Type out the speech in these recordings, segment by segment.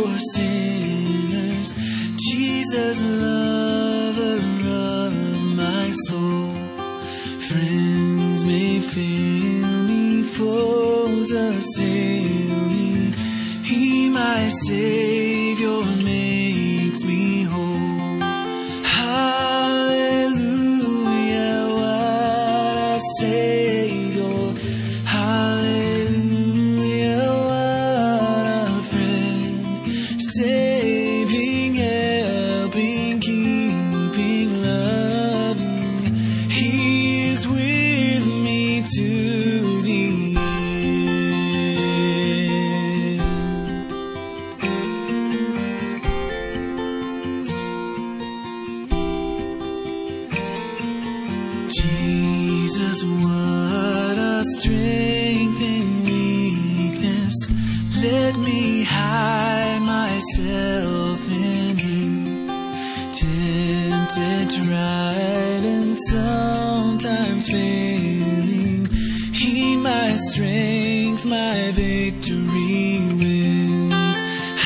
for sinners. Jesus, lover of my soul. Friends may fail me, foes assail me. He, my Savior, makes me whole. Hallelujah, what a Savior. Hallelujah, what a friend. Saving, helping, keeping, loving. He is with me to the Jesus, what a strength in weakness. Let me hide myself in Him. Tempted, tried, and sometimes failing. He, my strength, my victory wins.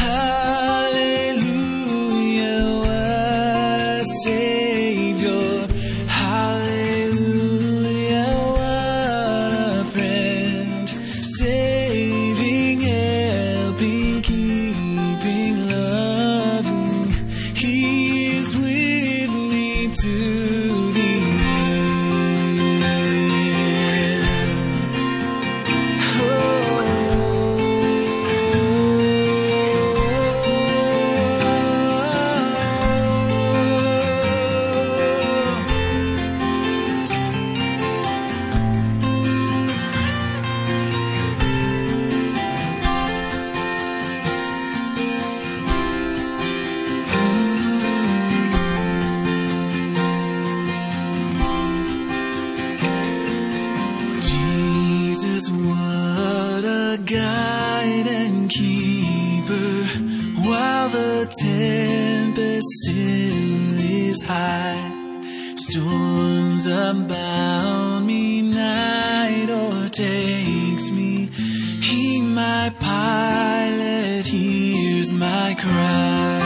Hallelujah, what a Savior. Hallelujah, what a friend. Saving, helping, keeping, loving. He is with me to the end. Jesus, what a guide and keeper. While the tempest still is high, storms abound me, night o'ertakes me. He, my pilot, hears my cry.